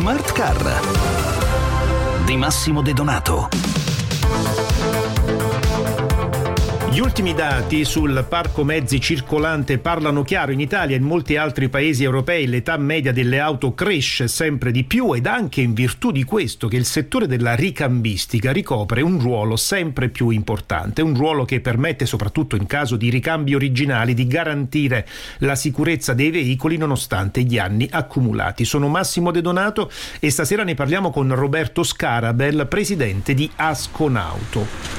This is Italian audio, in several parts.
Smart Car di Massimo De Donato. Gli ultimi dati sul parco mezzi circolante parlano chiaro. In Italia e in molti altri paesi europei l'età media delle auto cresce sempre di più, ed anche in virtù di questo che il settore della ricambistica ricopre un ruolo sempre più importante, un ruolo che permette, soprattutto in caso di ricambi originali, di garantire la sicurezza dei veicoli nonostante gli anni accumulati. Sono Massimo De Donato e stasera ne parliamo con Roberto Scarabel, presidente di Asconauto.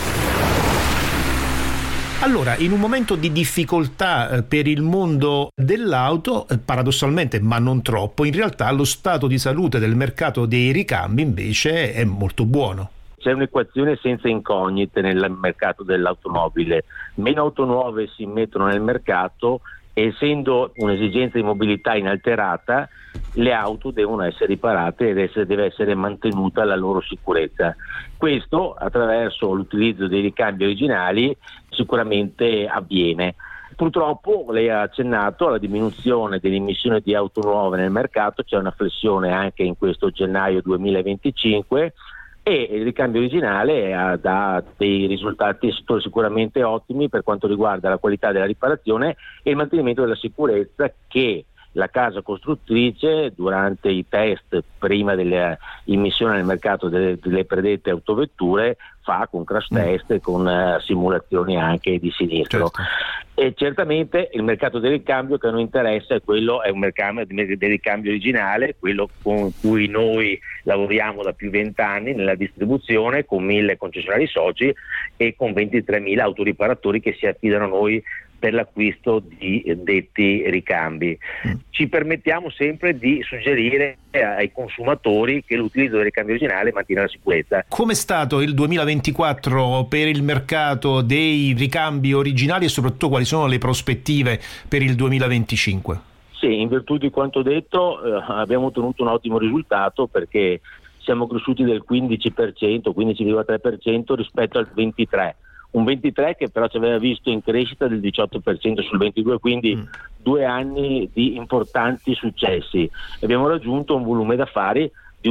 Allora, in un momento di difficoltà per il mondo dell'auto, paradossalmente, ma non troppo, in realtà lo stato di salute del mercato dei ricambi invece è molto buono. C'è un'equazione senza incognite nel mercato dell'automobile. Meno auto nuove si mettono nel mercato, e essendo un'esigenza di mobilità inalterata, le auto devono essere riparate ed deve essere mantenuta la loro sicurezza. Questo attraverso l'utilizzo dei ricambi originali sicuramente avviene. Purtroppo lei ha accennato alla diminuzione dell'emissione di auto nuove nel mercato, c'è una flessione anche in questo gennaio 2025 e il ricambio originale dà dei risultati sicuramente ottimi per quanto riguarda la qualità della riparazione e il mantenimento della sicurezza che la casa costruttrice durante i test prima dell'immissione nel mercato delle predette autovetture fa con crash test e con simulazioni anche di sinistro. Certo. E certamente il mercato del ricambio che a noi interessa è un mercato del ricambio originale, quello con cui noi lavoriamo da più 20 anni nella distribuzione, con 1.000 concessionari soci e con 23.000 autoriparatori che si affidano a noi per l'acquisto di detti ricambi. Ci permettiamo sempre di suggerire ai consumatori che l'utilizzo del ricambio originale mantiene la sicurezza. Come è stato il 2024 per il mercato dei ricambi originali e soprattutto quali sono le prospettive per il 2025? Sì, in virtù di quanto detto abbiamo ottenuto un ottimo risultato perché siamo cresciuti del 15%, 15,3% rispetto al 23%. Un 23 che però ci aveva visto in crescita del 18% sul 22, quindi 2 anni di importanti successi. Abbiamo raggiunto un volume d'affari di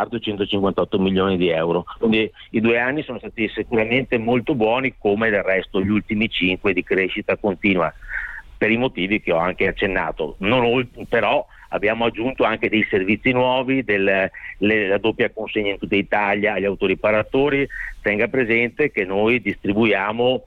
1.158 milioni di euro. Quindi i 2 anni sono stati sicuramente molto buoni, come del resto gli ultimi 5 di crescita continua, per i motivi che ho anche accennato. Però abbiamo aggiunto anche dei servizi nuovi, la doppia consegna in tutta Italia agli autoriparatori. Tenga presente che noi distribuiamo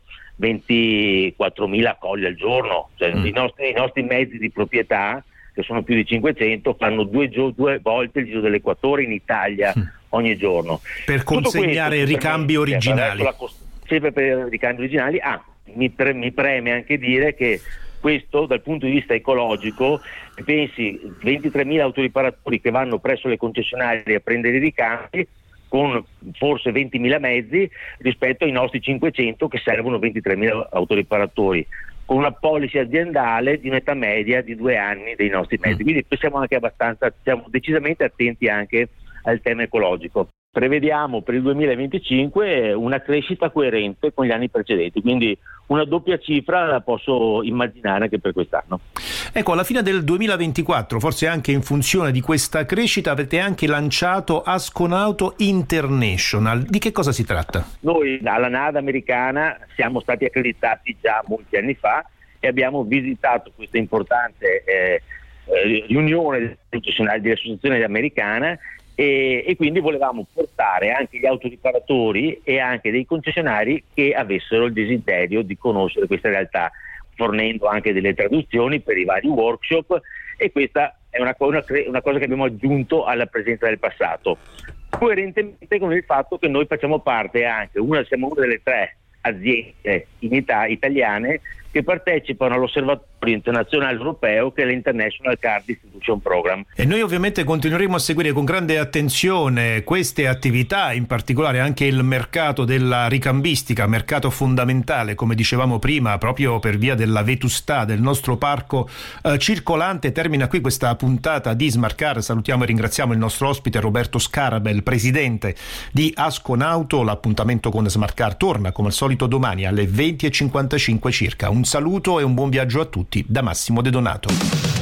24.000 colli al giorno, cioè i nostri mezzi di proprietà, che sono più di 500, fanno due volte il giro dell'equatore in Italia ogni giorno. Per consegnare ricambi originali. Sempre per ricambi originali. Mi preme anche dire che questo dal punto di vista ecologico, pensi 23.000 autoriparatori che vanno presso le concessionarie a prendere i ricambi con forse 20.000 mezzi rispetto ai nostri 500 che servono 23.000 autoriparatori, con una policy aziendale di un'età media di 2 anni dei nostri mezzi. Quindi siamo decisamente attenti anche al tema ecologico. Prevediamo per il 2025 una crescita coerente con gli anni precedenti, quindi una doppia cifra la posso immaginare anche per quest'anno. Ecco, alla fine del 2024, forse anche in funzione di questa crescita, avete anche lanciato Asconauto International. Di che cosa si tratta? Noi alla NADA americana siamo stati accreditati già molti anni fa e abbiamo visitato questa importante riunione dell'associazione americana e quindi volevamo portare anche gli autoriparatori e anche dei concessionari che avessero il desiderio di conoscere questa realtà, fornendo anche delle traduzioni per i vari workshop, e questa è una cosa che abbiamo aggiunto alla presenza del passato, coerentemente con il fatto che noi facciamo parte siamo una delle 3 aziende italiane che partecipano all'osservatorio internazionale europeo che è l'International Car Distribution Program. E noi ovviamente continueremo a seguire con grande attenzione queste attività, in particolare anche il mercato della ricambistica, mercato fondamentale, come dicevamo prima, proprio per via della vetustà del nostro parco circolante. Termina qui questa puntata di Smart Car. Salutiamo e ringraziamo il nostro ospite Roberto Scarabel, presidente di Asconauto. L'appuntamento con Smart Car torna come al solito domani alle 20:55 circa. Un saluto e un buon viaggio a tutti da Massimo De Donato.